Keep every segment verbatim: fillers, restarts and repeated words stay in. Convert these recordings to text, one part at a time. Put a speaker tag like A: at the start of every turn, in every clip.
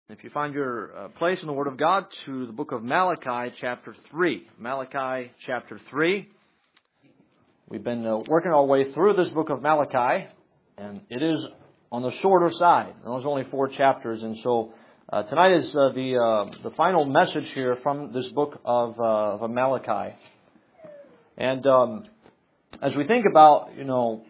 A: If you find your uh, place in the Word of God to the book of Malachi, chapter three. Malachi, chapter three. We've been uh, working our way through this book of Malachi, and it is on the shorter side. There's only four chapters, and so uh, tonight is uh, the uh, the final message here from this book of, uh, of Malachi. And um, as we think about, you know,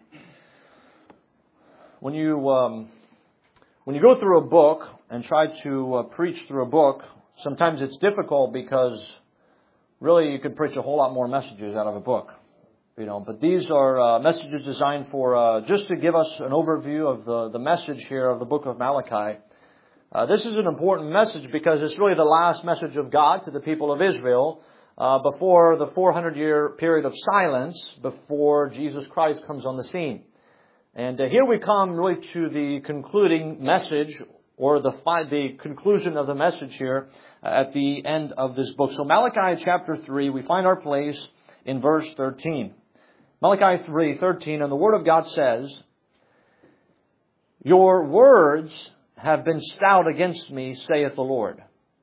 A: when you um, when you go through a book and try to uh, preach through a book, sometimes it's difficult because really you could preach a whole lot more messages out of a book. You know, but these are uh, messages designed for uh, just to give us an overview of the, the message here of the book of Malachi. Uh, this is an important message because it's really the last message of God to the people of Israel uh, before the four hundred year period of silence before Jesus Christ comes on the scene. And uh, here we come really to the concluding message, or the the conclusion of the message here uh, at the end of this book. So Malachi chapter three, we find our place in verse thirteen. Malachi three thirteen, and the Word of God says, "Your words have been stout against me, saith the Lord.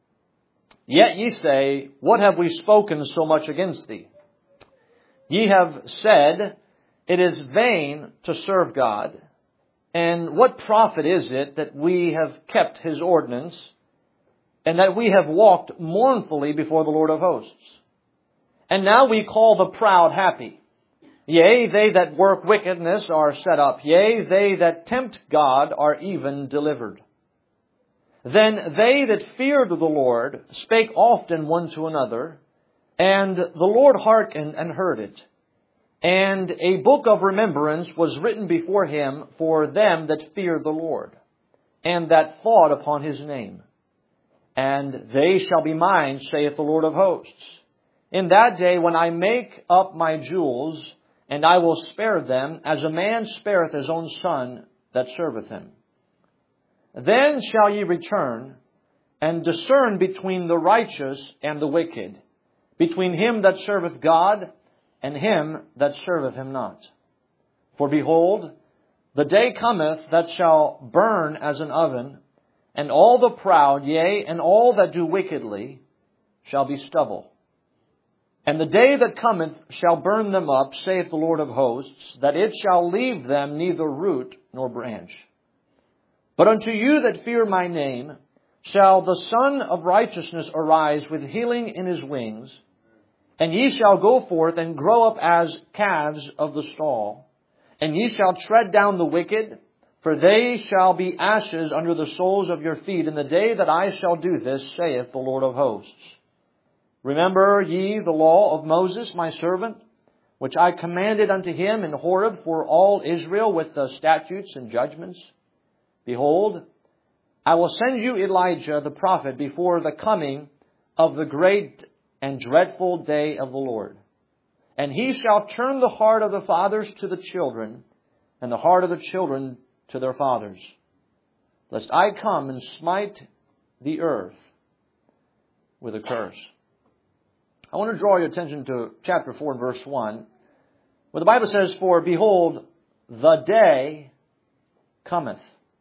A: Yet ye say, What have we spoken so much against thee? Ye have said, It is vain to serve God. And what profit is it that we have kept His ordinance, and that we have walked mournfully before the Lord of hosts? And now we call the proud happy. Yea, they that work wickedness are set up. Yea, they that tempt God are even delivered. Then they that feared the Lord spake often one to another, and the Lord hearkened and heard it. And a book of remembrance was written before Him for them that fear the Lord, and that thought upon His name. And they shall be mine, saith the Lord of hosts, in that day when I make up my jewels, and I will spare them, as a man spareth his own son that serveth him. Then shall ye return, and discern between the righteous and the wicked, between him that serveth God, and him that serveth Him not. For behold, the day cometh that shall burn as an oven, and all the proud, yea, and all that do wickedly, shall be stubble. And the day that cometh shall burn them up, saith the Lord of hosts, that it shall leave them neither root nor branch. But unto you that fear my name shall the Son of Righteousness arise with healing in His wings, and ye shall go forth and grow up as calves of the stall. And ye shall tread down the wicked, for they shall be ashes under the soles of your feet in the day that I shall do this, saith the Lord of hosts. Remember ye the law of Moses my servant, which I commanded unto him in Horeb for all Israel with the statutes and judgments? Behold, I will send you Elijah the prophet before the coming of the great and dreadful day of the Lord. And he shall turn the heart of the fathers to the children, and the heart of the children to their fathers, lest I come and smite the earth with a curse." I want to draw your attention to chapter four and verse one, where the Bible says, "For behold, the day cometh."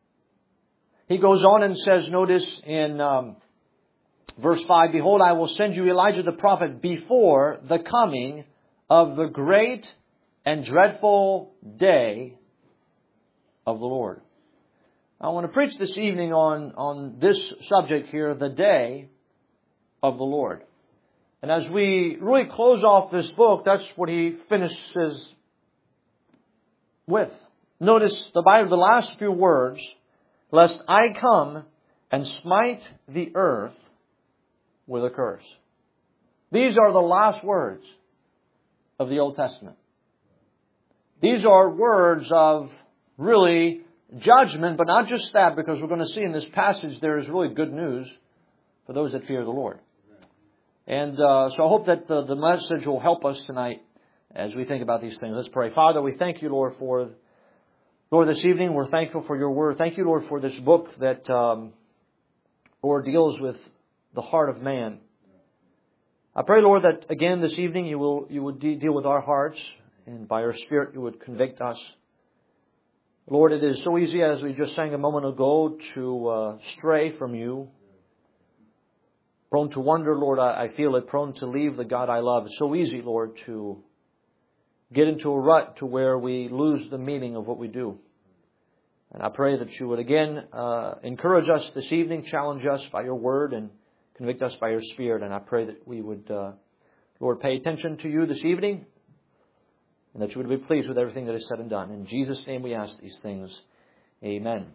A: He goes on and says, notice in um, verse five, "Behold, I will send you Elijah the prophet before the coming of the great and dreadful day of the Lord." I want to preach this evening on, on this subject here, the day of the Lord. And as we really close off this book, that's what he finishes with. Notice the Bible, the last few words, "Lest I come and smite the earth with a curse." These are the last words of the Old Testament. These are words of really judgment, but not just that, because we're going to see in this passage there is really good news for those that fear the Lord. And uh, so I hope that the, the message will help us tonight as we think about these things. Let's pray. Father, we thank you, Lord, for Lord this evening. We're thankful for your word. Thank you, Lord, for this book that um, Lord deals with the heart of man. I pray, Lord, that again this evening you will you would de- deal with our hearts, and by your Spirit you would convict us. Lord, it is so easy, as we just sang a moment ago, to uh, stray from you, Prone to wonder, Lord, I, I feel it. Prone to leave the God I love. It's so easy, Lord, to get into a rut to where we lose the meaning of what we do. And I pray that you would again uh, encourage us this evening, challenge us by your word, and convict us by your Spirit. And I pray that we would, uh, Lord, pay attention to you this evening, and that you would be pleased with everything that is said and done. In Jesus' name we ask these things. Amen.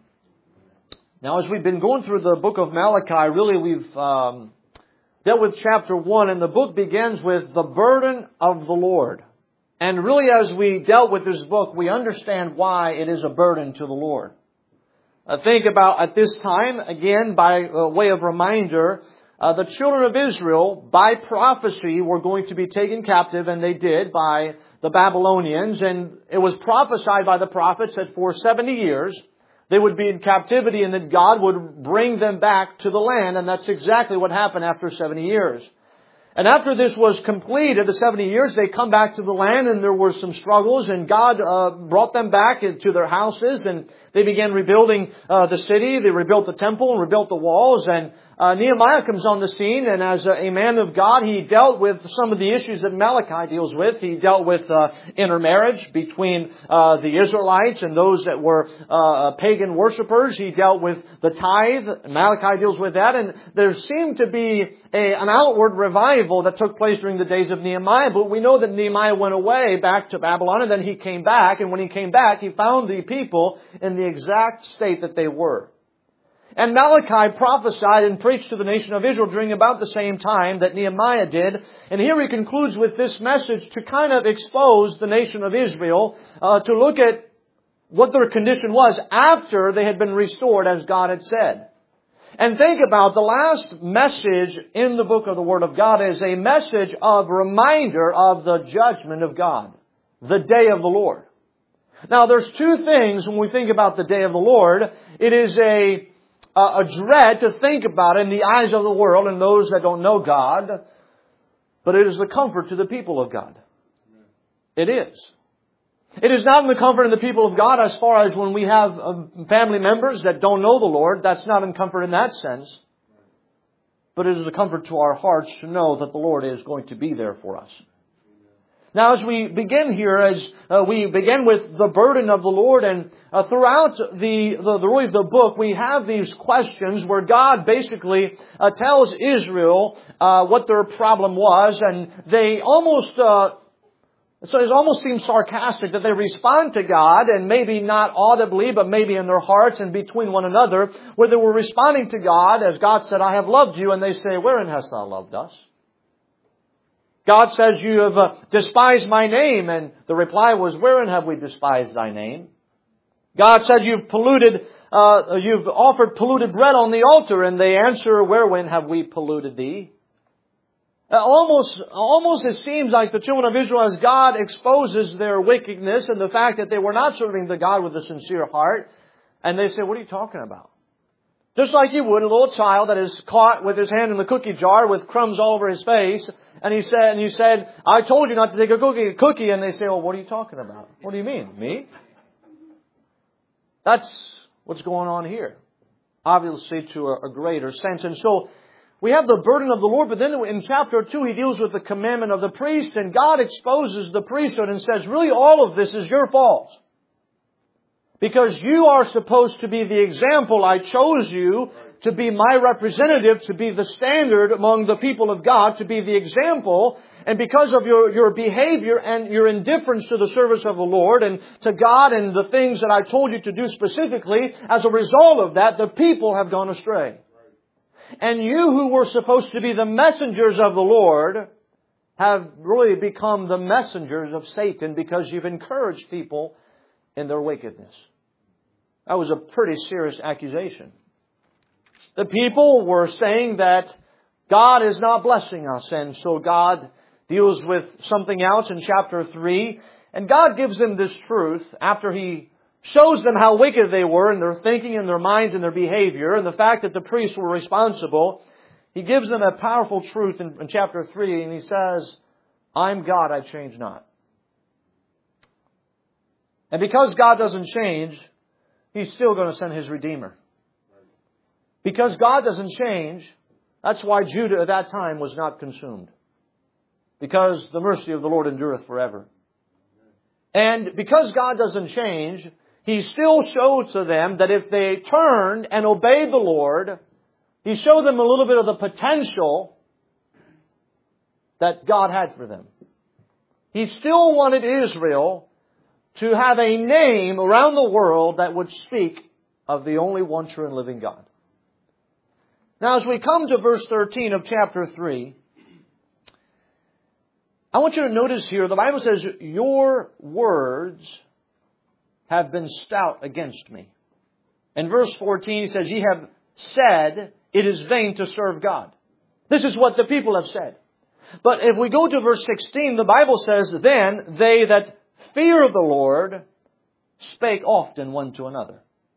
A: Now, as we've been going through the book of Malachi, really we've um, dealt with chapter one, and the book begins with the burden of the Lord. And really, as we dealt with this book, we understand why it is a burden to the Lord. Uh, think about at this time, again, by uh, way of reminder, uh, the children of Israel, by prophecy, were going to be taken captive, and they did, by the Babylonians. And it was prophesied by the prophets that for seventy years, they would be in captivity and that God would bring them back to the land. And that's exactly what happened after seventy years. And after this was completed, the seventy years, they come back to the land, and there were some struggles, and God uh, brought them back into their houses, and they began rebuilding uh, the city. They rebuilt the temple and rebuilt the walls, and uh, Nehemiah comes on the scene, and as a, a man of God, he dealt with some of the issues that Malachi deals with. He dealt with uh, intermarriage between uh, the Israelites and those that were uh, pagan worshipers. He dealt with the tithe. Malachi deals with that, and there seemed to be a, an outward revival that took place during the days of Nehemiah, but we know that Nehemiah went away back to Babylon, and then he came back, and when he came back, he found the people in the exact state that they were. And Malachi prophesied and preached to the nation of Israel during about the same time that Nehemiah did. And here he concludes with this message to kind of expose the nation of Israel, uh, to look at what their condition was after they had been restored as God had said. And think about the last message in the book of the Word of God is a message of reminder of the judgment of God, the day of the Lord. Now, there's two things when we think about the day of the Lord. It is a, a, a dread to think about in the eyes of the world and those that don't know God, but it is the comfort to the people of God. It is. It is not in the comfort of the people of God as far as when we have family members that don't know the Lord. That's not in comfort in that sense. But it is a comfort to our hearts to know that the Lord is going to be there for us. Now, as we begin here, as uh, we begin with the burden of the Lord, and uh, throughout the, the, the really the book, we have these questions where God basically uh, tells Israel uh, what their problem was, and they almost, uh, so it almost seems sarcastic that they respond to God, and maybe not audibly, but maybe in their hearts and between one another, where they were responding to God as God said, "I have loved you," and they say, "Wherein hast thou loved us?" God says, "You have uh, despised my name." And the reply was, "Wherein have we despised thy name?" God said, "You've polluted, uh, you've offered polluted bread on the altar." And they answer, "Wherein have we polluted thee?" Uh, almost, almost it seems like the children of Israel, as God exposes their wickedness and the fact that they were not serving the God with a sincere heart. And they say, "What are you talking about?" Just like you would a little child that is caught with his hand in the cookie jar with crumbs all over his face. And he said, and you said, "I told you not to take a cookie, cookie." And they say, "Well, what are you talking about?" "What do you mean? Me?" That's what's going on here. Obviously to a, a greater sense. And so we have the burden of the Lord, but then in chapter two, he deals with the commandment of the priest, and God exposes the priesthood and says, really all of this is your fault. Because you are supposed to be the example. I chose you to be my representative, to be the standard among the people of God, to be the example. And because of your, your behavior and your indifference to the service of the Lord and to God and the things that I told you to do specifically, as a result of that, the people have gone astray. And you who were supposed to be the messengers of the Lord have really become the messengers of Satan because you've encouraged people in their wickedness. That was a pretty serious accusation. The people were saying that God is not blessing us, and so God deals with something else in chapter three. And God gives them this truth after He shows them how wicked they were in their thinking and their minds and their behavior, and the fact that the priests were responsible. He gives them a powerful truth in, in chapter three, and He says, "I'm God, I change not." And because God doesn't change, He's still going to send His Redeemer. Because God doesn't change, That's why Judah at that time was not consumed. Because the mercy of the Lord endureth forever. And because God doesn't change, He still showed to them that if they turned and obeyed the Lord, He showed them a little bit of the potential that God had for them. He still wanted Israel to have a name around the world that would speak of the only one true and living God. Now, as we come to verse thirteen of chapter three, I want you to notice here, the Bible says, your words have been stout against me. In verse fourteen, He says, ye have said, it is vain to serve God. This is what the people have said. But if we go to verse sixteen, the Bible says, then they that fear the Lord spake often one to another.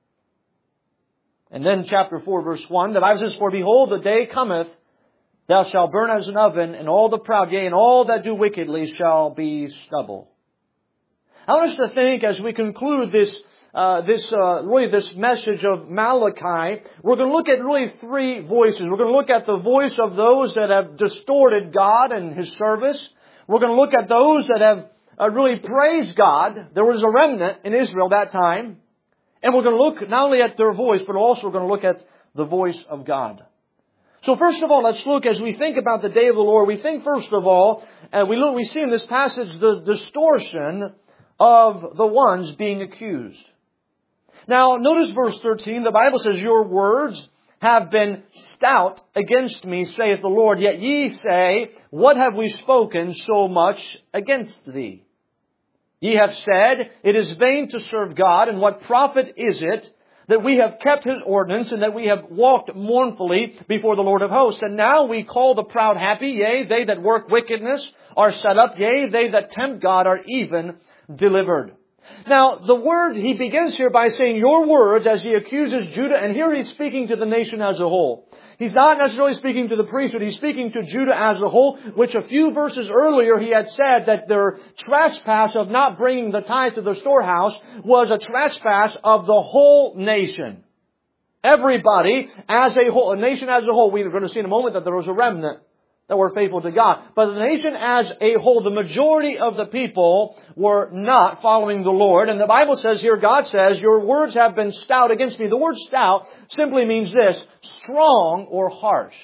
A: And then chapter four, verse one, the Bible says, for behold, the day cometh, thou shalt burn as an oven, and all the proud, yea, and all that do wickedly shall be stubble. I want us to think as we conclude this, uh, this, uh, really this message of Malachi, we're going to look at really three voices. We're going to look at the voice of those that have distorted God and His service. We're going to look at those that have uh, really praised God. There was a remnant in Israel that time. And we're going to look not only at their voice, but also we're going to look at the voice of God. So first of all, let's look as we think about the day of the Lord. We think first of all, and we look, we see in this passage the distortion of the ones being accused. Now, notice verse thirteen. The Bible says, your words have been stout against me, saith the Lord. Yet ye say, what have we spoken so much against thee? Ye have said, it is vain to serve God, and what profit is it that we have kept His ordinance, and that we have walked mournfully before the Lord of hosts? And now we call the proud happy, yea, they that work wickedness are set up, yea, they that tempt God are even delivered. Now, the word, he begins here by saying, your words, as he accuses Judah, and here he's speaking to the nation as a whole. He's not necessarily speaking to the priesthood, he's speaking to Judah as a whole, which a few verses earlier he had said that their trespass of not bringing the tithe to the storehouse was a trespass of the whole nation. Everybody as a whole, a nation as a whole. We're going to see in a moment that there was a remnant that were faithful to God. But the nation as a whole, the majority of the people were not following the Lord. And the Bible says here, God says, your words have been stout against me. The word stout simply means this, strong or harsh.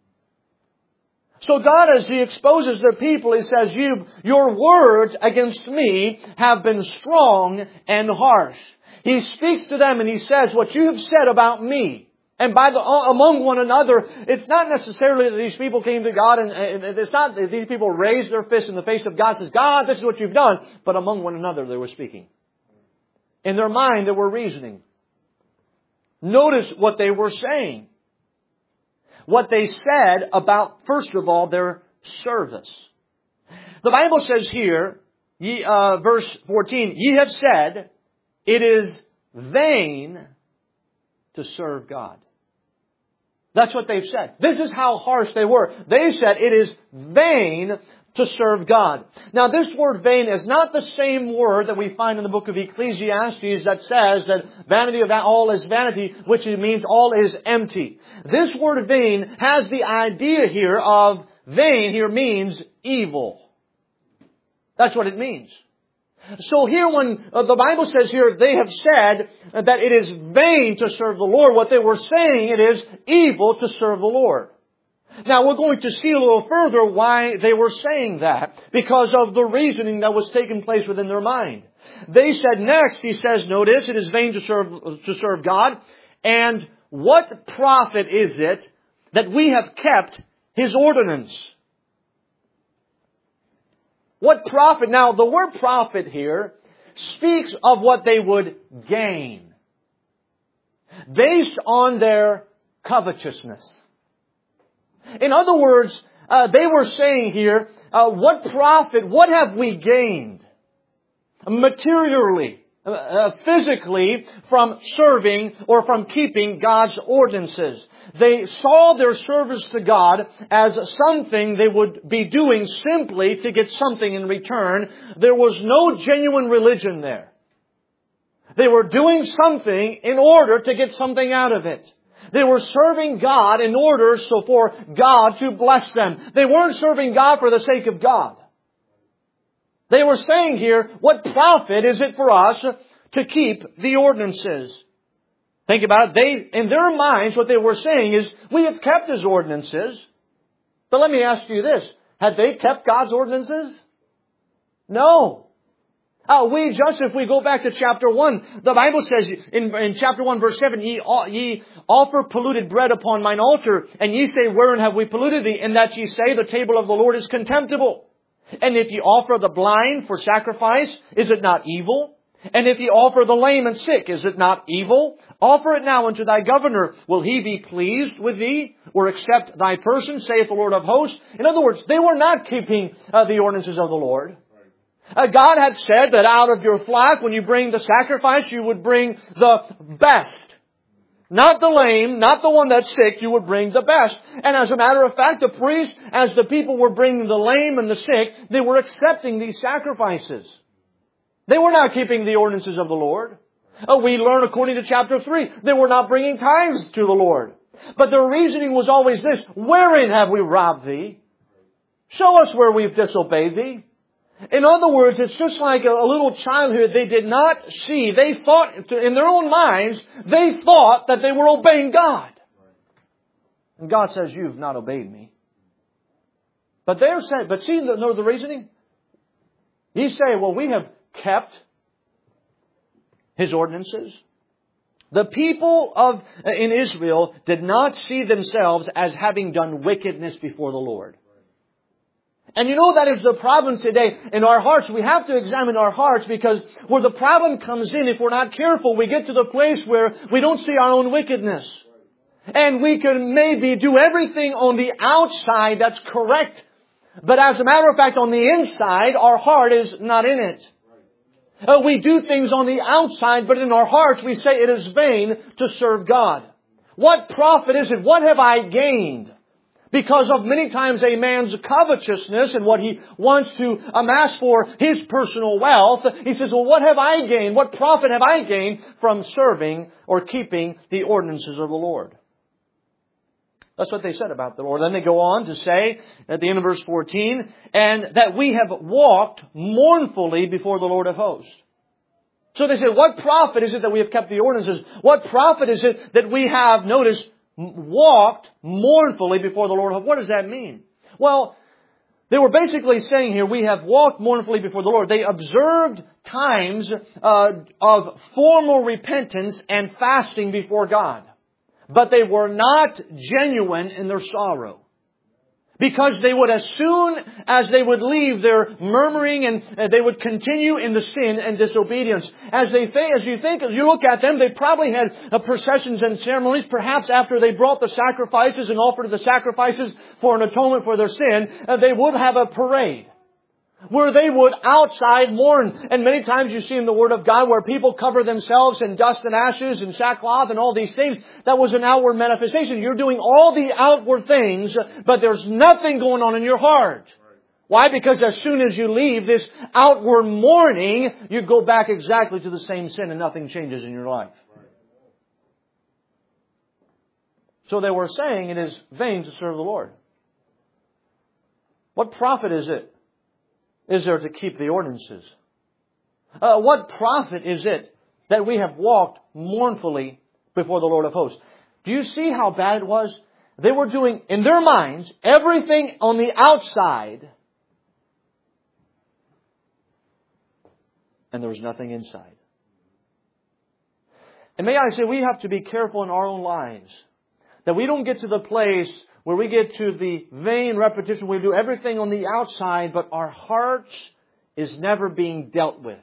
A: So God, as He exposes the people, He says, you, your words against me have been strong and harsh. He speaks to them and He says, what you have said about me, and by the, among one another, it's not necessarily that these people came to God and, and it's not that these people raised their fists in the face of God and says, God, this is what you've done. But among one another they were speaking. In their mind they were reasoning. Notice what they were saying. What they said about, first of all, their service. The Bible says here, ye, uh, verse fourteen, ye have said, it is vain to serve God. That's what they've said. This is how harsh they were. They said it is vain to serve God. Now this word vain is not the same word that we find in the book of Ecclesiastes that says that vanity of all is vanity, which means all is empty. This word vain has the idea here of vain here means evil. That's what it means. So here when uh, the Bible says here, they have said that it is vain to serve the Lord. What they were saying, it is evil to serve the Lord. Now we're going to see a little further why they were saying that. Because of the reasoning that was taking place within their mind. They said next, he says, notice, it is vain to serve, to serve God. And what profit is it that we have kept His ordinance? What profit? Now, the word profit here speaks of what they would gain based on their covetousness. In other words, uh, they were saying here, uh, what profit, what have we gained materially, uh, physically from serving or from keeping God's ordinances? They saw their service to God as something they would be doing simply to get something in return. There was no genuine religion there. They were doing something in order to get something out of it. They were serving God in order so for God to bless them. They weren't serving God for the sake of God. They were saying here, what profit is it for us to keep the ordinances? Think about it. They, in their minds, what they were saying is, we have kept His ordinances. But let me ask you this. Had they kept God's ordinances? No. Uh, we just, if we go back to chapter one, the Bible says in, in chapter one verse seven, ye, ye offer polluted bread upon mine altar, and ye say, wherein have we polluted thee? And that ye say, the table of the Lord is contemptible. And if ye offer the blind for sacrifice, is it not evil? And if ye offer the lame and sick, is it not evil? Offer it now unto thy governor. Will he be pleased with thee, or accept thy person, saith the Lord of hosts? In other words, they were not keeping uh, the ordinances of the Lord. Uh, God had said that out of your flock, when you bring the sacrifice, you would bring the best. Not the lame, not the one that's sick, you would bring the best. And as a matter of fact, the priest, as the people were bringing the lame and the sick, they were accepting these sacrifices. They were not keeping the ordinances of the Lord. Uh, we learn according to chapter three, they were not bringing tithes to the Lord. But their reasoning was always this, wherein have we robbed thee? Show us where we've disobeyed thee. In other words, it's just like a, a little child here. They did not see. They thought, in their own minds, they thought that they were obeying God. And God says, you've not obeyed me. But they're saying, but see the, the reasoning? He say, well, we have kept His ordinances. The people of in Israel did not see themselves as having done wickedness before the Lord. And you know that is the problem today in our hearts. We have to examine our hearts, because where the problem comes in, if we're not careful, we get to the place where we don't see our own wickedness. And we can maybe do everything on the outside that's correct. But as a matter of fact, on the inside, our heart is not in it. Uh, we do things on the outside, but in our hearts we say it is vain to serve God. What profit is it? What have I gained? Because of many times a man's covetousness and what he wants to amass for his personal wealth, he says, well, what have I gained? What profit have I gained from serving or keeping the ordinances of the Lord? That's what they said about the Lord. Then they go on to say at the end of verse fourteen, and that we have walked mournfully before the Lord of hosts. So they said, what profit is it that we have kept the ordinances? What profit is it that we have, notice, walked mournfully before the Lord? What does that mean? Well, they were basically saying here, we have walked mournfully before the Lord. They observed times uh, of formal repentance and fasting before God. But they were not genuine in their sorrow. Because they would, as soon as they would leave their murmuring, and uh, they would continue in the sin and disobedience. As they think, as you think, as you look at them, they probably had uh, processions and ceremonies. Perhaps after they brought the sacrifices and offered the sacrifices for an atonement for their sin, uh, they would have a parade where they would outside mourn. And many times you see in the Word of God where people cover themselves in dust and ashes and sackcloth and all these things. That was an outward manifestation. You're doing all the outward things, but there's nothing going on in your heart. Why? Because as soon as you leave this outward mourning, you go back exactly to the same sin and nothing changes in your life. So they were saying it is vain to serve the Lord. What profit is it? Is there to keep the ordinances? Uh, what profit is it that we have walked mournfully before the Lord of hosts? Do you see how bad it was? They were doing, in their minds, everything on the outside, and there was nothing inside. And may I say, we have to be careful in our own lives that we don't get to the place where we get to the vain repetition. We do everything on the outside, but our hearts is never being dealt with.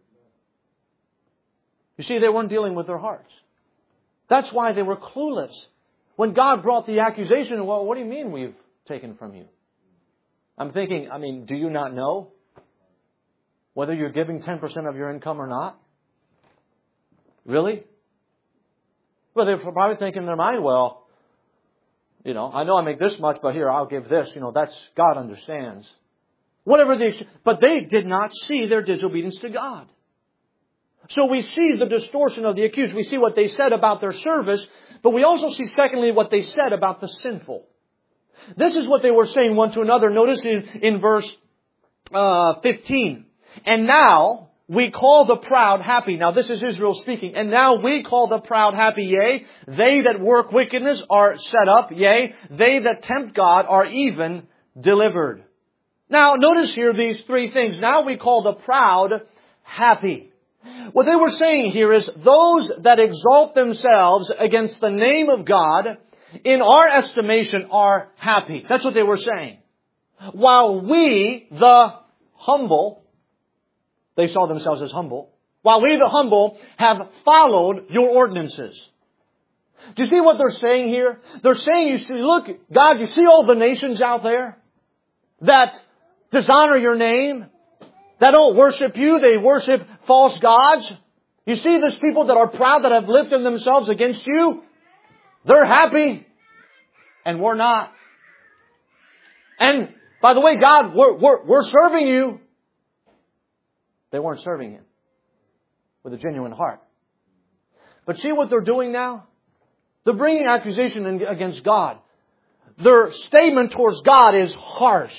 A: You see, they weren't dealing with their hearts. That's why they were clueless. When God brought the accusation, well, what do you mean we've taken from you? I'm thinking, I mean, do you not know whether you're giving ten percent of your income or not? Really? Well, they're probably thinking in their mind, well, you know, I know I make this much, but here, I'll give this. You know, that's, God understands. Whatever the, but they did not see their disobedience to God. So we see the distortion of the accused. We see what they said about their service, But we also see, secondly, what they said about the sinful. This is what they were saying one to another. Notice in, in verse uh, fifteen. And now we call the proud happy. Now this is Israel speaking. And now we call the proud happy, yea. They that work wickedness are set up, yea. They that tempt God are even delivered. Now notice here these three things. Now we call the proud happy. What they were saying here is those that exalt themselves against the name of God, in our estimation, are happy. That's what they were saying. While we, the humble, they saw themselves as humble, while we, the humble, have followed your ordinances. Do you see what they're saying here? They're saying, you see, look, God, you see all the nations out there that dishonor your name, that don't worship you, they worship false gods. You see these people that are proud, that have lifted themselves against you? They're happy, and we're not. And, by the way, God, we're, we're, we're serving you. They weren't serving Him with a genuine heart. But see what they're doing now? They're bringing accusation against God. Their statement towards God is harsh.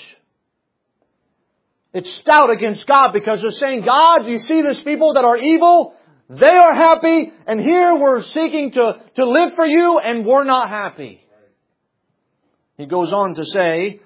A: It's stout against God because they're saying, God, you see these people that are evil? They are happy, and here we're seeking to, to live for you, and we're not happy. He goes on to say,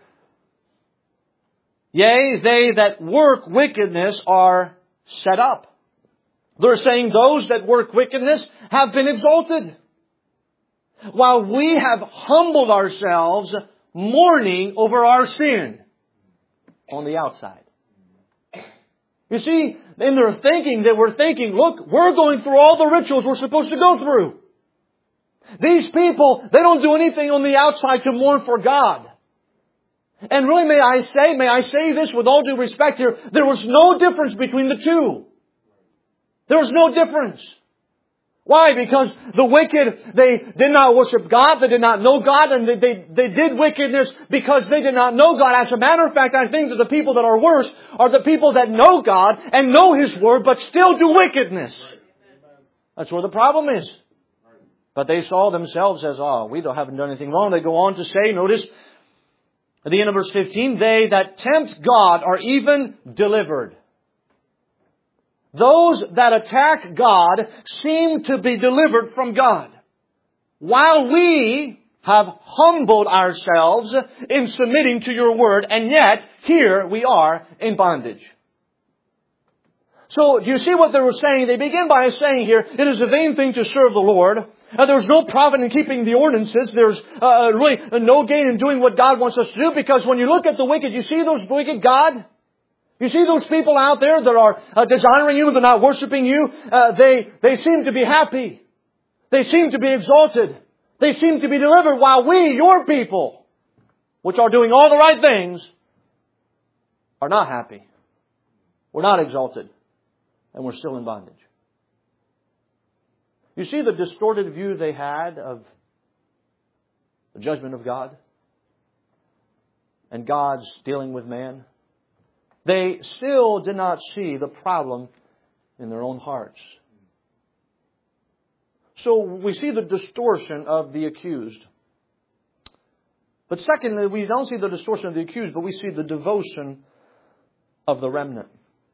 A: yea, they that work wickedness are set up. They're saying those that work wickedness have been exalted, while we have humbled ourselves, mourning over our sin on the outside. You see, in their thinking, they were thinking, look, we're going through all the rituals we're supposed to go through. These people, they don't do anything on the outside to mourn for God. And really, may I say, may I say this with all due respect here, there was no difference between the two. There was no difference. Why? Because the wicked, they did not worship God, they did not know God, and they, they, they did wickedness because they did not know God. As a matter of fact, I think that the people that are worse are the people that know God and know His Word, but still do wickedness. That's where the problem is. But they saw themselves as, oh, we don't, haven't done anything wrong. They go on to say, notice, at the end of verse fifteen, they that tempt God are even delivered. Those that attack God seem to be delivered from God, while we have humbled ourselves in submitting to your word, and yet here we are in bondage. So, do you see what they were saying? They begin by saying here, it is a vain thing to serve the Lord. Uh, there's no profit in keeping the ordinances. There's uh, really no gain in doing what God wants us to do, because when you look at the wicked, you see those wicked God? You see those people out there that are uh, dishonoring you, they're not worshiping you, uh, they, they seem to be happy. They seem to be exalted. They seem to be delivered, while we, your people, which are doing all the right things, are not happy. We're not exalted. And we're still in bondage. You see the distorted view they had of the judgment of God and God's dealing with man? They still did not see the problem in their own hearts. So we see the distortion of the accused. But secondly, we don't see the distortion of the accused, but we see the devotion of the remnant.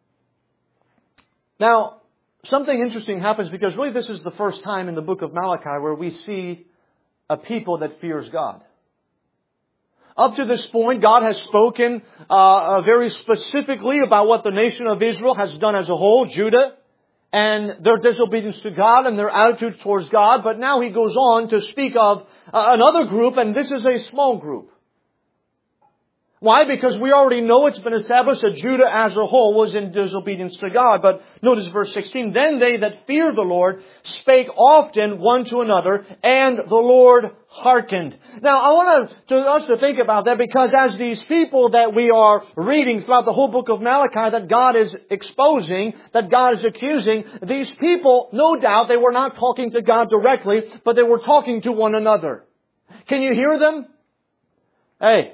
A: Now, something interesting happens, because really this is the first time in the book of Malachi where we see a people that fears God. Up to this point, God has spoken uh, uh, very specifically about what the nation of Israel has done as a whole, Judah, and their disobedience to God and their attitude towards God. But now He goes on to speak of uh, another group, and this is a small group. Why? Because we already know it's been established that Judah as a whole was in disobedience to God. But notice verse sixteen, then they that feared the Lord spake often one to another, and the Lord hearkened. Now, I want to, to us to think about that, because as these people that we are reading throughout the whole book of Malachi that God is exposing, that God is accusing, these people, no doubt, they were not talking to God directly, but they were talking to one another. Can you hear them? Hey,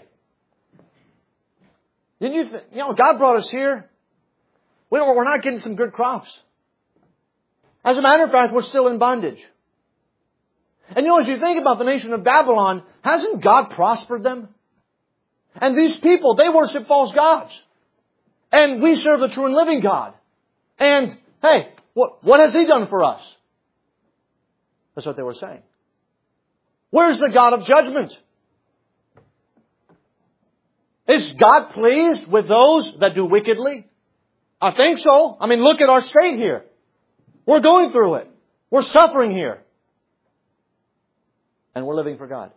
A: didn't you think, you know, God brought us here. We don't, we're not getting some good crops. As a matter of fact, we're still in bondage. And you know, as you think about the nation of Babylon, hasn't God prospered them? And these people, they worship false gods. And we serve the true and living God. And, hey, what, what has He done for us? That's what they were saying. Where's the God of judgment? Is God pleased with those that do wickedly? I think so. I mean, look at our state here. We're going through it. We're suffering here. And we're living for God.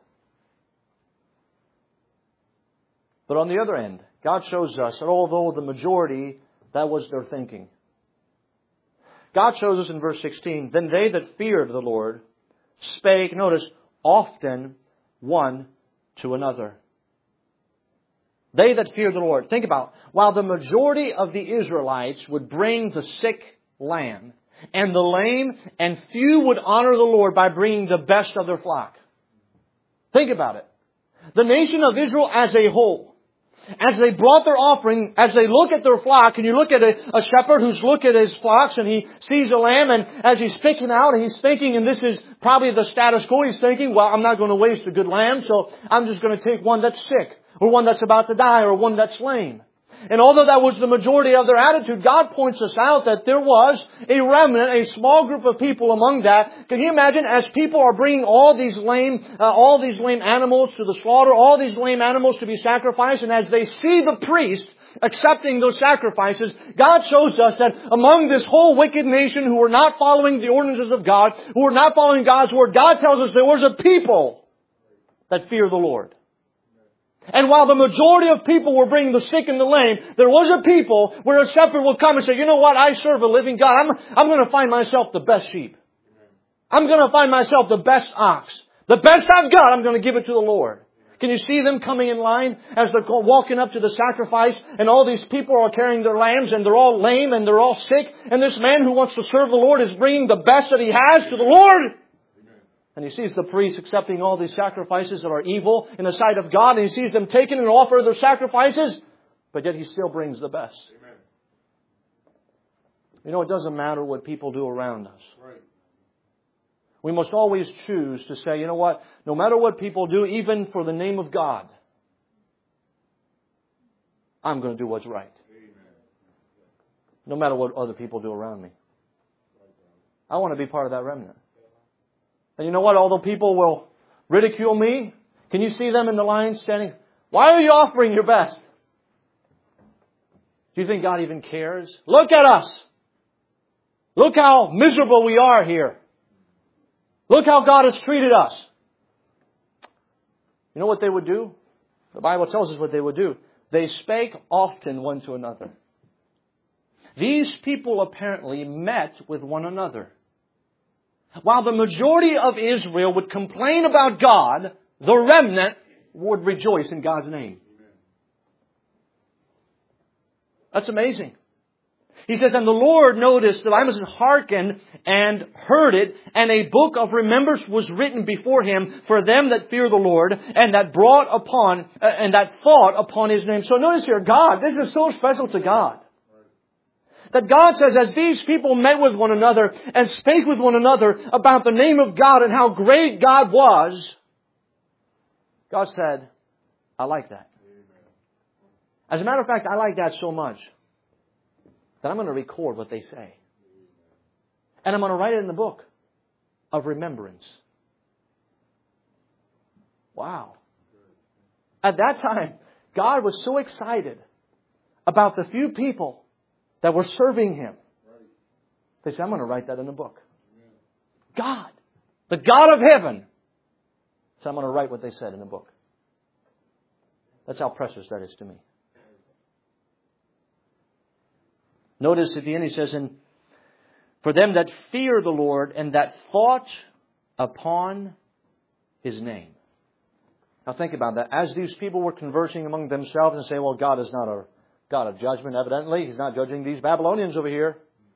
A: But on the other end, God shows us that although the majority, that was their thinking. God shows us in verse sixteen, then they that feared the Lord spake, notice, often one to another. They that feared the Lord. Think about, while the majority of the Israelites would bring the sick lamb and the lame, and few would honor the Lord by bringing the best of their flock. Think about it. The nation of Israel as a whole, as they brought their offering, as they look at their flock, and you look at a, a shepherd who's looking at his flocks and he sees a lamb, and as he's picking out, he's thinking, and this is probably the status quo, he's thinking, well, I'm not going to waste a good lamb, so I'm just going to take one that's sick, or one that's about to die, or one that's lame. And although that was the majority of their attitude, God points us out that there was a remnant, a small group of people among that. Can you imagine, as people are bringing all these lame, uh, all these lame animals to the slaughter, all these lame animals to be sacrificed, and as they see the priest accepting those sacrifices, God shows us that among this whole wicked nation who were not following the ordinances of God, who were not following God's word, God tells us there was a people that fear the Lord. And while the majority of people were bringing the sick and the lame, there was a people where a shepherd would come and say, you know what, I serve a living God. I'm, I'm going to find myself the best sheep. I'm going to find myself the best ox. The best I've got, I'm going to give it to the Lord. Can you see them coming in line as they're walking up to the sacrifice, and all these people are carrying their lambs, and they're all lame and they're all sick, and this man who wants to serve the Lord is bringing the best that he has to the Lord? And he sees the priests accepting all these sacrifices that are evil in the sight of God. And he sees them taking and offer their sacrifices. But yet he still brings the best. Amen. You know, it doesn't matter what people do around us. Right. We must always choose to say, you know what? No matter what people do, even for the name of God, I'm going to do what's right. Amen. No matter what other people do around me. I want to be part of that remnant. And you know what? Although people will ridicule me, can you see them in the line standing? Why are you offering your best? Do you think God even cares? Look at us. Look how miserable we are here. Look how God has treated us. You know what they would do? The Bible tells us what they would do. They spake often one to another. These people apparently met with one another. While the majority of Israel would complain about God, the remnant would rejoice in God's name. That's amazing. He says, and the Lord noticed that I must hearken and heard it, and a book of remembrance was written before him for them that fear the Lord, and that brought upon, uh, and that thought upon His name. So notice here, God, this is so special to God. That God says, as these people met with one another and spake with one another about the name of God and how great God was, God said, I like that. As a matter of fact, I like that so much that I'm going to record what they say. And I'm going to write it in the book of remembrance. Wow. At that time, God was so excited about the few people that were serving Him. They said, I'm going to write that in a book. God, the God of heaven, said, I'm going to write what they said in a book. That's how precious that is to me. Notice at the end he says, and for them that fear the Lord and that thought upon His name. Now think about that. As these people were conversing among themselves and saying, well, God is not a God of judgment, evidently. He's not judging these Babylonians over here.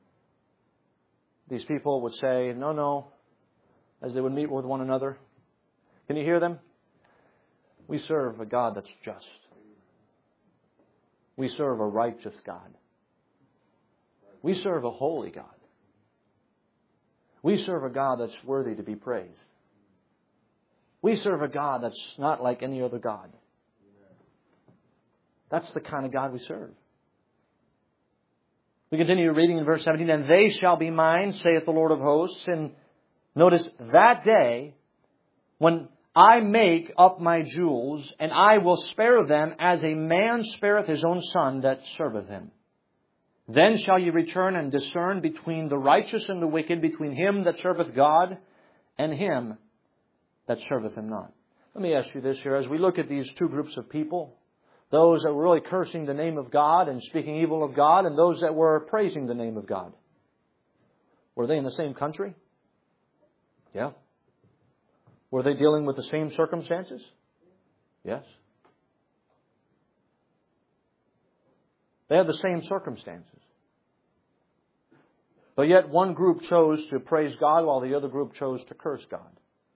A: These people would say, no, no, as they would meet with one another. Can you hear them? We serve a God that's just. We serve a righteous God. We serve a holy God. We serve a God that's worthy to be praised. We serve a God that's not like any other God. That's the kind of God we serve. We continue reading in verse seventeen. And they shall be mine, saith the Lord of hosts. And notice, that day, when I make up my jewels, and I will spare them as a man spareth his own son that serveth him. Then shall ye return and discern between the righteous and the wicked, between him that serveth God and him that serveth him not. Let me ask you this here. As we look at these two groups of people, those that were really cursing the name of God and speaking evil of God, and those that were praising the name of God, were they in the same country? Yeah. Were they dealing with the same circumstances? Yes. They had the same circumstances. But yet one group chose to praise God while the other group chose to curse God.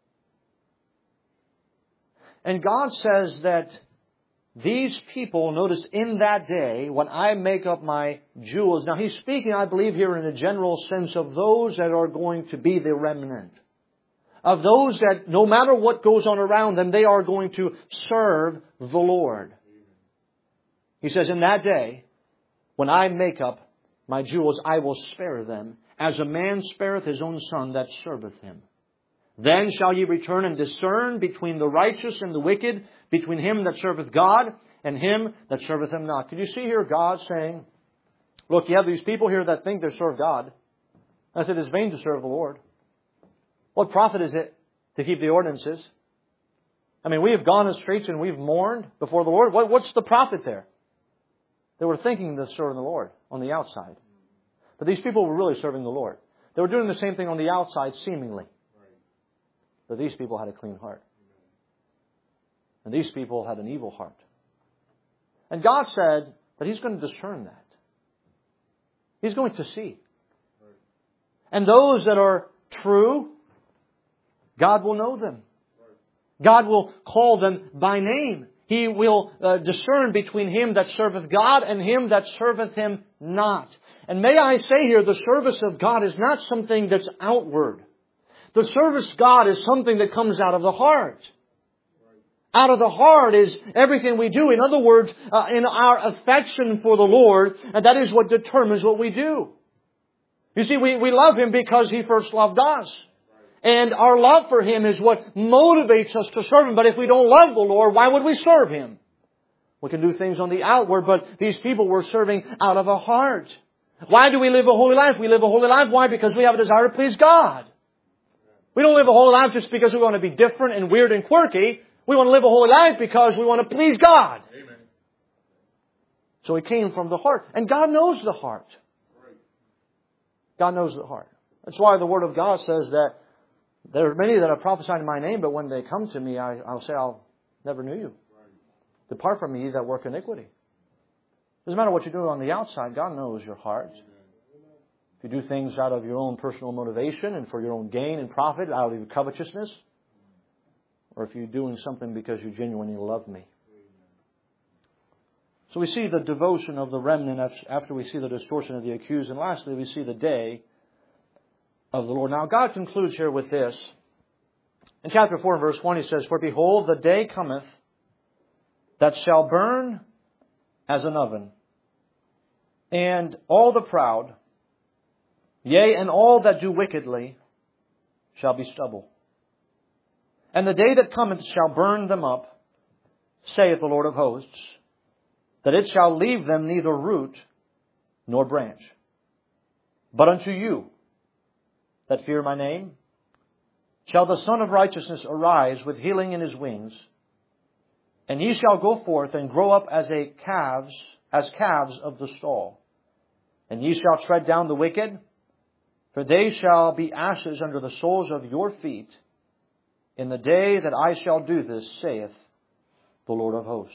A: And God says that these people, notice, in that day, when I make up my jewels. Now He's speaking, I believe, here in a general sense of those that are going to be the remnant. Of those that, no matter what goes on around them, they are going to serve the Lord. He says, in that day, when I make up my jewels, I will spare them, as a man spareth his own son that serveth him. Then shall ye return and discern between the righteous and the wicked, between him that serveth God and him that serveth him not. Can you see here God saying, look, you have these people here that think they serve God. I said, it's vain to serve the Lord. What profit is it to keep the ordinances? I mean, we have gone in the streets and we've mourned before the Lord. What, what's the profit there? They were thinking of serving the Lord on the outside. But these people were really serving the Lord. They were doing the same thing on the outside, seemingly. But these people had a clean heart. And these people had an evil heart. And God said that He's going to discern that. He's going to see. And those that are true, God will know them. God will call them by name. He will uh, discern between him that serveth God and him that serveth Him not. And may I say here, the service of God is not something that's outward. The service of God is something that comes out of the heart. Out of the heart is everything we do. In other words, uh, in our affection for the Lord, and that is what determines what we do. You see, we, we love Him because He first loved us. And our love for Him is what motivates us to serve Him. But if we don't love the Lord, why would we serve Him? We can do things on the outward, but these people were serving out of a heart. Why do we live a holy life? We live a holy life. Why? Because we have a desire to please God. We don't live a holy life just because we want to be different and weird and quirky. We want to live a holy life because we want to please God. Amen. So it came from the heart. And God knows the heart. God knows the heart. That's why the Word of God says that there are many that have prophesied in my name, but when they come to me, I, I'll say, I'll never knew you. Depart from me, ye that work iniquity. Doesn't matter what you do on the outside, God knows your heart. If you do things out of your own personal motivation and for your own gain and profit, out of your covetousness, or if you're doing something because you genuinely love me. So we see the devotion of the remnant after we see the distortion of the accused. And lastly, we see the day of the Lord. Now, God concludes here with this. In chapter four, verse one, He says, For behold, the day cometh that shall burn as an oven, and all the proud, yea, and all that do wickedly, shall be stubble. And the day that cometh shall burn them up, saith the Lord of hosts, that it shall leave them neither root nor branch. But unto you that fear my name, shall the Son of Righteousness arise with healing in His wings, and ye shall go forth and grow up as a calves, as calves of the stall. And ye shall tread down the wicked, for they shall be ashes under the soles of your feet, in the day that I shall do this, saith the Lord of hosts.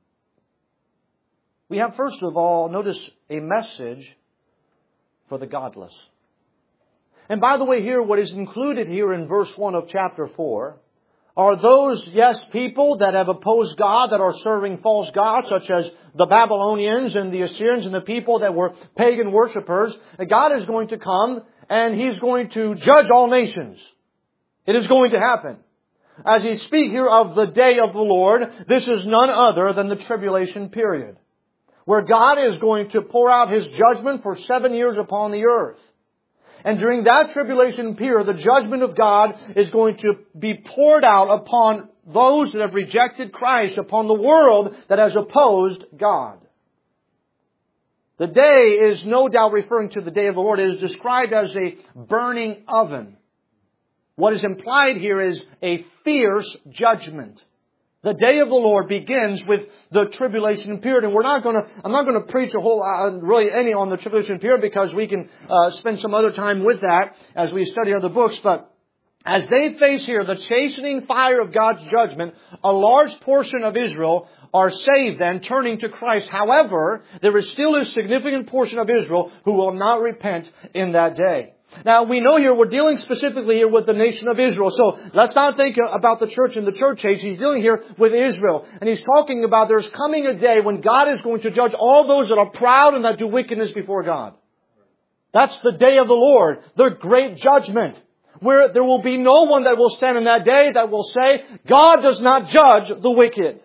A: We have, first of all, notice a message for the godless. And by the way, here, what is included here in verse one of chapter four are those, yes, people that have opposed God, that are serving false gods, such as the Babylonians and the Assyrians and the people that were pagan worshippers. God is going to come and He's going to judge all nations. It is going to happen. as He speaks here of the day of the Lord, this is none other than the tribulation period, where God is going to pour out His judgment for seven years upon the earth. And during that tribulation period, the judgment of God is going to be poured out upon those that have rejected Christ, upon the world that has opposed God. The day is no doubt referring to the day of the Lord. It is described as a burning oven. What is implied here is a fierce judgment. The day of the Lord begins with the tribulation period, and we're not going to. I'm not going to preach a whole, uh, really any on the tribulation period because we can uh, spend some other time with that as we study other books. But as they face here the chastening fire of God's judgment, a large portion of Israel are saved then, turning to Christ. However, there is still a significant portion of Israel who will not repent in that day. Now, we know here we're dealing specifically here with the nation of Israel. So let's not think about the church in the church age. He's dealing here with Israel. And He's talking about there's coming a day when God is going to judge all those that are proud and that do wickedness before God. That's the day of the Lord, the great judgment, where there will be no one that will stand in that day that will say, God does not judge the wicked.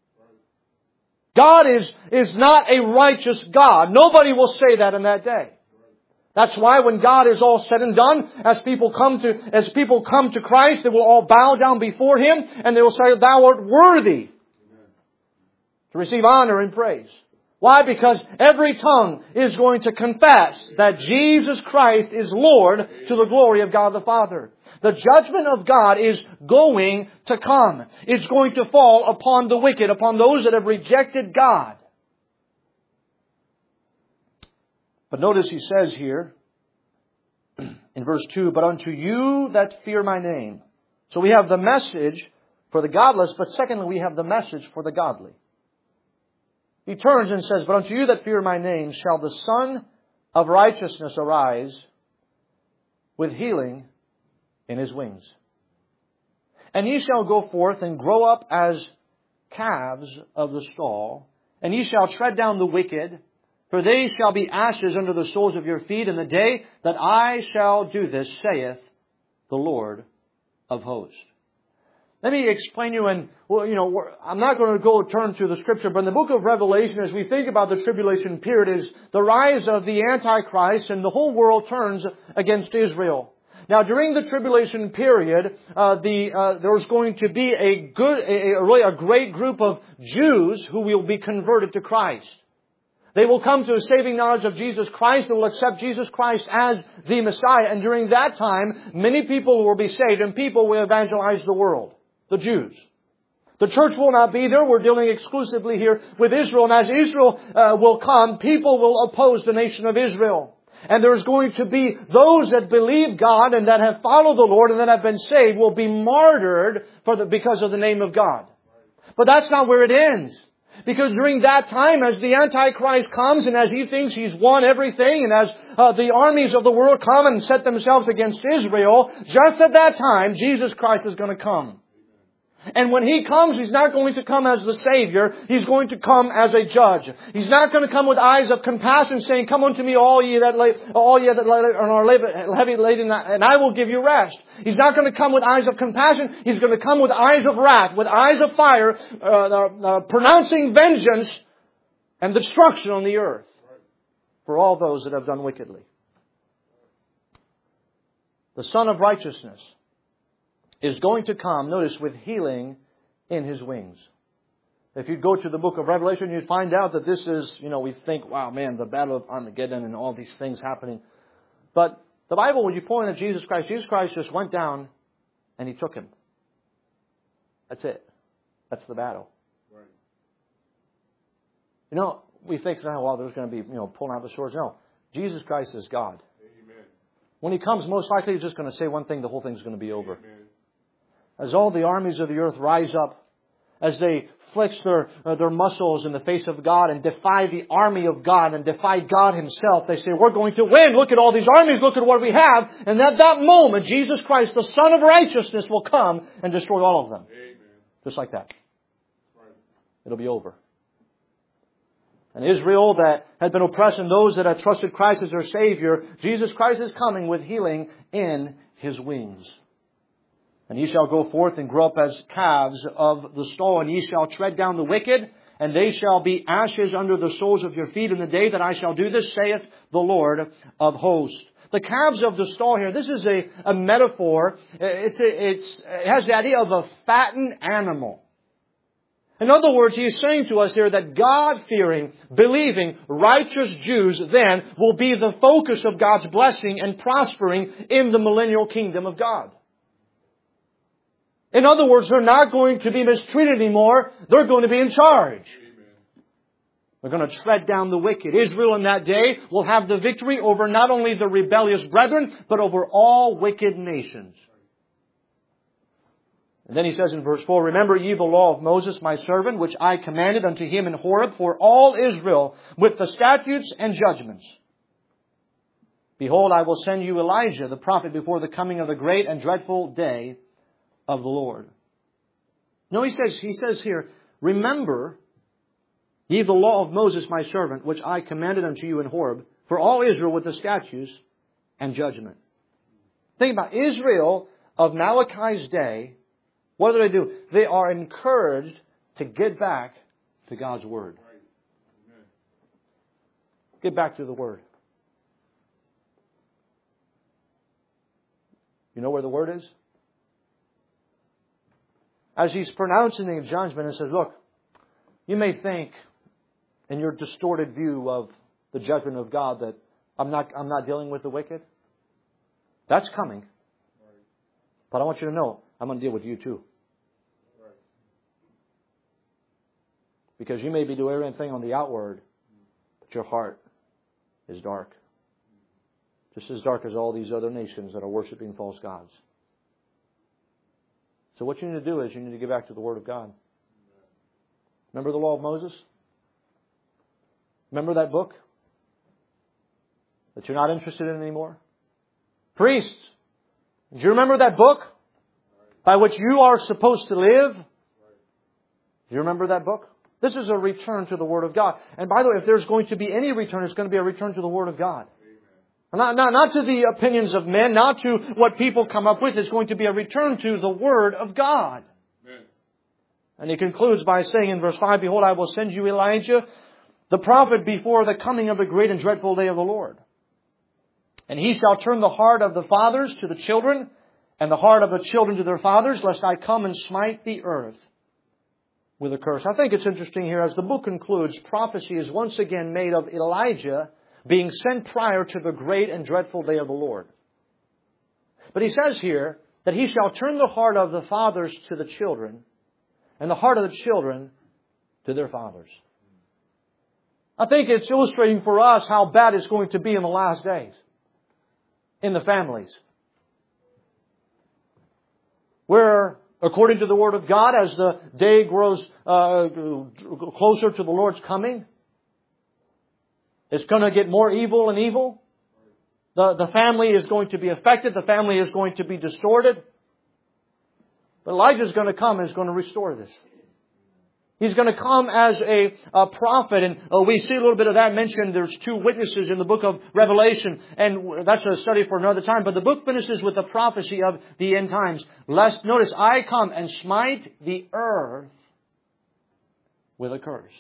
A: God is, is not a righteous God. Nobody will say that in that day. That's why when God is all said and done, as people come to, as people come to Christ, they will all bow down before Him and they will say, Thou art worthy to receive honor and praise. Why? Because every tongue is going to confess that Jesus Christ is Lord to the glory of God the Father. The judgment of God is going to come. It's going to fall upon the wicked, upon those that have rejected God. But notice He says here in verse two, But unto you that fear my name. So we have the message for the godless, but secondly we have the message for the godly. He turns and says, But unto you that fear my name shall the Son of righteousness arise with healing in His wings. And ye shall go forth and grow up as calves of the stall, and ye shall tread down the wicked, for they shall be ashes under the soles of your feet in the day that I shall do this, saith the Lord of hosts. Let me explain you, and well, you know, I'm not going to go turn to the Scripture, but in the book of Revelation, as we think about the tribulation period, is the rise of the Antichrist, and the whole world turns against Israel. Now, during the tribulation period, uh, the uh, there's going to be a good, a, a really a great group of Jews who will be converted to Christ. They will come to a saving knowledge of Jesus Christ. They will accept Jesus Christ as the Messiah. And during that time, many people will be saved and people will evangelize the world. The Jews. The church will not be there. We're dealing exclusively here with Israel. And as Israel uh, will come, people will oppose the nation of Israel. And there's going to be those that believe God and that have followed the Lord and that have been saved will be martyred for the, because of the name of God. But that's not where it ends. Because during that time, as the Antichrist comes and as he thinks he's won everything, and as uh, the armies of the world come and set themselves against Israel, just at that time, Jesus Christ is going to come. And when He comes, He's not going to come as the Savior. He's going to come as a judge. He's not going to come with eyes of compassion saying, Come unto me, all ye that lay, all ye that are heavy laden, and I will give you rest. He's not going to come with eyes of compassion. He's going to come with eyes of wrath, with eyes of fire, uh, uh, pronouncing vengeance and destruction on the earth for all those that have done wickedly. The Son of Righteousness is going to come, notice, with healing in His wings. If you go to the book of Revelation, you'd find out that this is, you know, we think, wow, man, the battle of Armageddon and all these things happening. But the Bible, when you point at Jesus Christ, Jesus Christ just went down and He took him. That's it. That's the battle. Right. You know, we think, oh, well, there's going to be, you know, pulling out the swords. No. Jesus Christ is God. Amen. When He comes, most likely He's just going to say one thing, the whole thing's going to be over. Amen. As all the armies of the earth rise up, as they flex their, uh, their muscles in the face of God and defy the army of God and defy God Himself, they say, we're going to win. Look at all these armies. Look at what we have. And at that moment, Jesus Christ, the Son of Righteousness, will come and destroy all of them. Amen. Just like that. Right. It'll be over. And Israel that had been oppressed and those that had trusted Christ as their Savior, Jesus Christ is coming with healing in His wings. And ye shall go forth and grow up as calves of the stall, and ye shall tread down the wicked, and they shall be ashes under the soles of your feet in the day that I shall do this, saith the Lord of hosts. The calves of the stall here, this is a, a metaphor. It's a, it's, it has the idea of a fattened animal. In other words, He is saying to us here that God-fearing, believing, righteous Jews then will be the focus of God's blessing and prospering in the millennial kingdom of God. In other words, they're not going to be mistreated anymore. They're going to be in charge. They're going to tread down the wicked. Israel in that day will have the victory over not only the rebellious brethren, but over all wicked nations. And then he says in verse four, Remember ye the law of Moses my servant, which I commanded unto him in Horeb for all Israel, with the statutes and judgments. Behold, I will send you Elijah, the prophet, before the coming of the great and dreadful day of the Lord. No, he says, he says here, Remember ye the law of Moses my servant, which I commanded unto you in Horeb, for all Israel with the statutes and judgment. Think about Israel of Malachi's day. What do they do? They are encouraged to get back to God's Word. Get back to the Word. You know where the Word is? As He's pronouncing the judgment and says, look, you may think in your distorted view of the judgment of God that I'm not, I'm not dealing with the wicked. That's coming. But I want you to know, I'm going to deal with you too. Because you may be doing everything on the outward, but your heart is dark. Just as dark as all these other nations that are worshiping false gods. So what you need to do is you need to get back to the Word of God. Remember the law of Moses? Remember that book that you're not interested in anymore? Priests, do you remember that book by which you are supposed to live? Do you remember that book? This is a return to the Word of God. And by the way, if there's going to be any return, it's going to be a return to the Word of God. Not, not, not to the opinions of men, not to what people come up with. It's going to be a return to the Word of God. Amen. And he concludes by saying in verse five, Behold, I will send you Elijah, the prophet, before the coming of the great and dreadful day of the Lord. And he shall turn the heart of the fathers to the children, and the heart of the children to their fathers, lest I come and smite the earth with a curse. I think it's interesting here, as the book concludes, prophecy is once again made of Elijah being sent prior to the great and dreadful day of the Lord. But he says here that he shall turn the heart of the fathers to the children, and the heart of the children to their fathers. I think it's illustrating for us how bad it's going to be in the last days. In the families. Where, according to the Word of God, as the day grows uh, closer to the Lord's coming, it's going to get more evil and evil. The, the family is going to be affected. The family is going to be distorted. But Elijah is going to come and is going to restore this. He's going to come as a, a prophet. And uh, we see a little bit of that mentioned. There's two witnesses in the book of Revelation. And that's a study for another time. But the book finishes with a prophecy of the end times. Lest, notice, I come and smite the earth with a curse.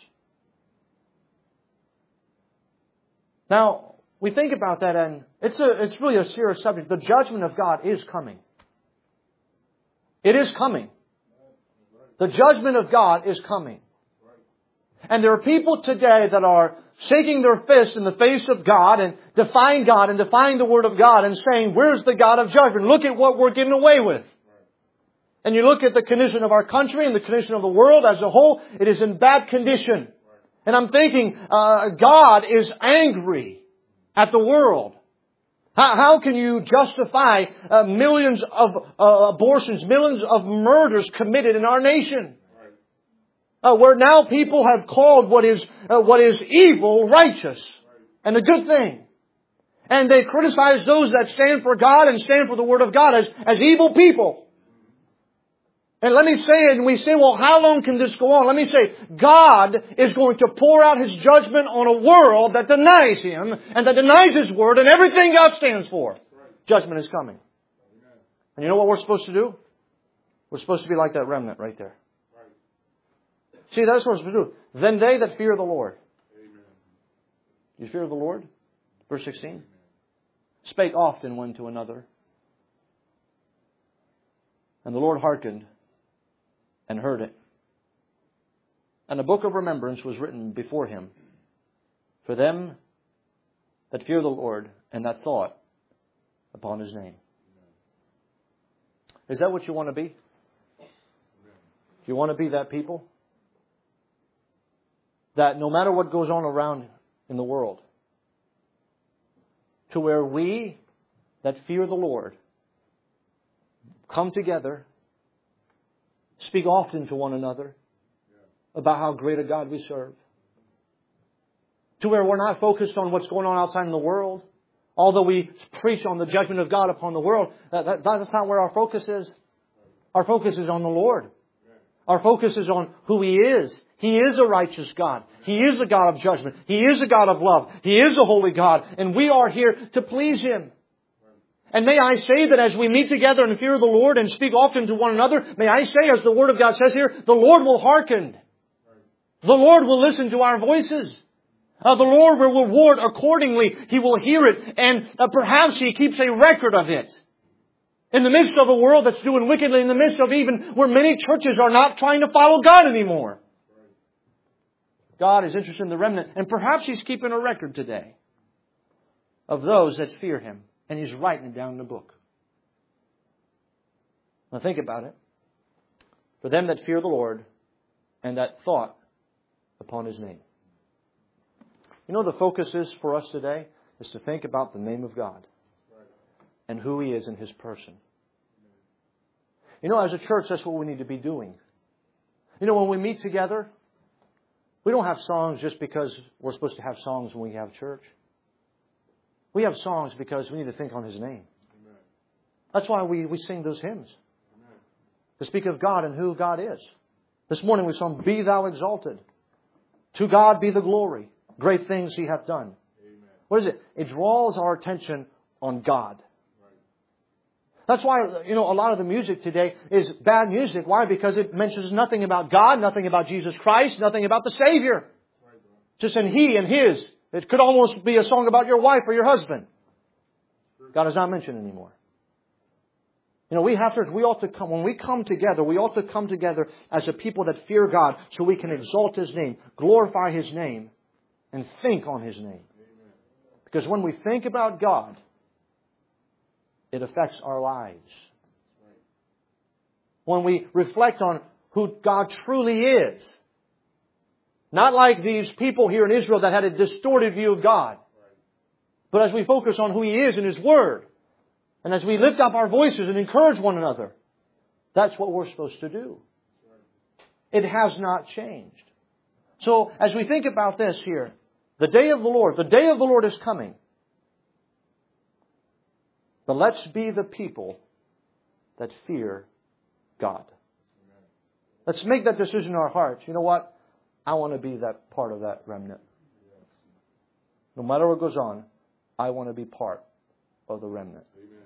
A: Now, we think about that, and it's a, it's really a serious subject. The judgment of God is coming. It is coming. The judgment of God is coming. And there are people today that are shaking their fists in the face of God and defying God and defying the Word of God and saying, where's the God of judgment? Look at what we're getting away with. And you look at the condition of our country and the condition of the world as a whole, it is in bad condition. And I'm thinking, uh, God is angry at the world. How, how can you justify uh, millions of uh, abortions, millions of murders committed in our nation? Uh, where now people have called what is uh, what is evil righteous and a good thing. And they criticize those that stand for God and stand for the Word of God as, as evil people. And let me say it, and we say, well, how long can this go on? Let me say, God is going to pour out His judgment on a world that denies Him and that denies His Word and everything God stands for. Judgment is coming. And you know what we're supposed to do? We're supposed to be like that remnant right there. See, that's what we're supposed to do. Then they that fear the Lord. Amen. You fear the Lord? Verse sixteen. Amen. Spake often one to another. And the Lord hearkened and heard it. And a book of remembrance was written before Him for them that fear the Lord and that thought upon His name. Is that what you want to be? Do you want to be that people? That no matter what goes on around in the world, to where we that fear the Lord come together, speak often to one another about how great a God we serve. To where we're not focused on what's going on outside in the world. Although we preach on the judgment of God upon the world, that, that, that's not where our focus is. Our focus is on the Lord. Our focus is on who He is. He is a righteous God. He is a God of judgment. He is a God of love. He is a holy God. And we are here to please Him. And may I say that as we meet together and fear the Lord and speak often to one another, may I say, as the Word of God says here, the Lord will hearken. The Lord will listen to our voices. Uh, the Lord will reward accordingly. He will hear it. And uh, perhaps He keeps a record of it. In the midst of a world that's doing wickedly, in the midst of even where many churches are not trying to follow God anymore. God is interested in the remnant. And perhaps He's keeping a record today of those that fear Him. And He's writing it down in the book. Now think about it. For them that fear the Lord and that thought upon His name. You know, the focus is for us today is to think about the name of God and who He is in His person. You know, as a church, that's what we need to be doing. You know, when we meet together, we don't have songs just because we're supposed to have songs when we have church. We have songs because we need to think on His name. That's why we, we sing those hymns. To speak of God and who God is. This morning we sung, Be Thou Exalted. To God be the glory. Great things He hath done. Amen. What is it? It draws our attention on God. Right. That's why, you know, a lot of the music today is bad music. Why? Because it mentions nothing about God, nothing about Jesus Christ, nothing about the Savior. Right. Just in He and His. It could almost be a song about your wife or your husband. God is not mentioned anymore. You know, we have to, we ought to come, when we come together, we ought to come together as a people that fear God so we can exalt His name, glorify His name, and think on His name. Because when we think about God, it affects our lives. When we reflect on who God truly is. Not like these people here in Israel that had a distorted view of God. But as we focus on who He is in His Word. And as we lift up our voices and encourage one another. That's what we're supposed to do. It has not changed. So as we think about this here. The day of the Lord. The day of the Lord is coming. But let's be the people that fear God. Let's make that decision in our hearts. You know what? I want to be that part of that remnant. No matter what goes on, I want to be part of the remnant. Amen.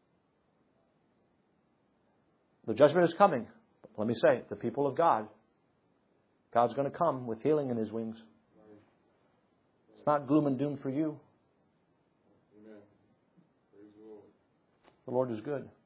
A: The judgment is coming. Let me say, the people of God. God's going to come with healing in His wings. It's not gloom and doom for you. Amen. Praise the Lord. The Lord is good.